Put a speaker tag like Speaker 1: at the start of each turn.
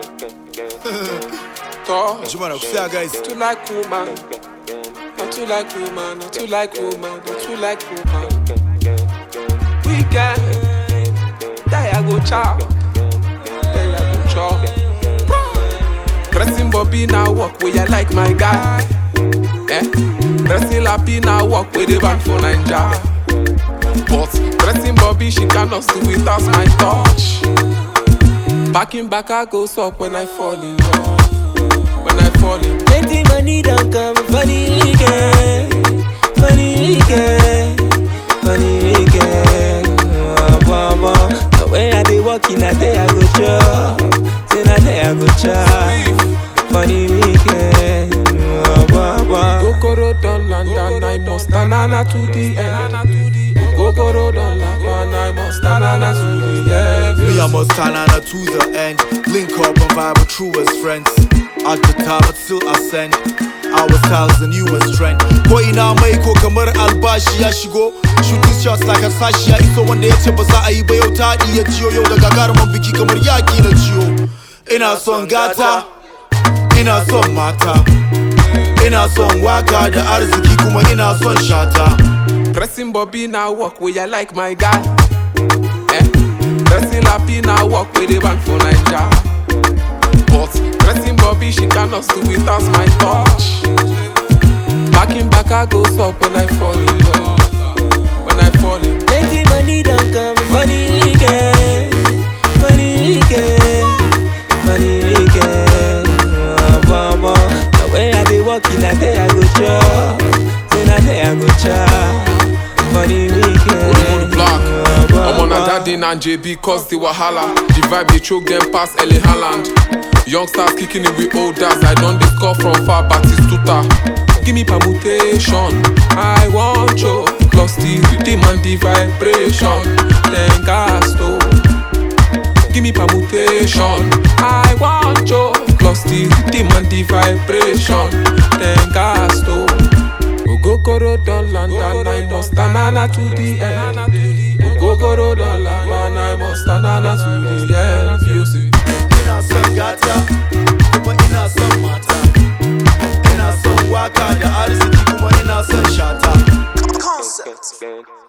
Speaker 1: Jumano, say guys.
Speaker 2: Too like woman, not too like woman, not too like woman, not too like woman. Weekend, there I go chow, there I go chow. Pressing Bobby now walk where you like my guy. Pressing Lappy now walk with the band for Ninja. But pressing Bobby she cannot do without my touch. Backing back I goes up when I fall in love. When I fall in love.
Speaker 3: Plenty money don't come for the weekend. For the weekend. For the weekend. The way I be walking that day I go chop. Say that day I go chop. For the weekend.
Speaker 2: Gogoro don land and I must banana to the end. Gogoro don land and I must banana to the end.
Speaker 1: Me I must banana to the end. Link up and vibe with true as friends. At the top but still ascend. Our styles and you as trend. Ko ina mai ko kamar albashi ya shigo. Shooting shots like a sashi ya iso wanda ya ce ba za a yi ba yau ta iya ciyo yau da gagarumin biki kamar yaki na ciyo. Ina son gata, ina son mata. Ina son waka da arziki kuma ina son shata.
Speaker 2: Pressing Bobby now walk where you like my guy. Pressing Lappy now walk with the band for Ninja. But pressing Bobby she cannot do without my touch. Backing back I goes up when I fall in love. When I fall in love.
Speaker 3: Plenty money don't come for the weekend. For the weekend. For the weekend. The way I be walking that day I go chop. Say that day I go chop. For the weekend.
Speaker 2: I'm on a daddy and JB cause the wahala. The vibe they choke them past LA Haaland. Youngsters kicking it with olders. I don't discover from far Batistuta. Give me permutation. I want you. Plus the rhythm and the vibration. Then gas to. Give me permutation. I want you. Plus the rhythm and the vibration. Then gas to. Gogoro don land and I must banana to the end. Gogoro don land and I must banana to the end. You see.
Speaker 1: Ina son gata, kuma ina son mata. Ina son waka da arziki kuma ina son shata.
Speaker 4: Concept.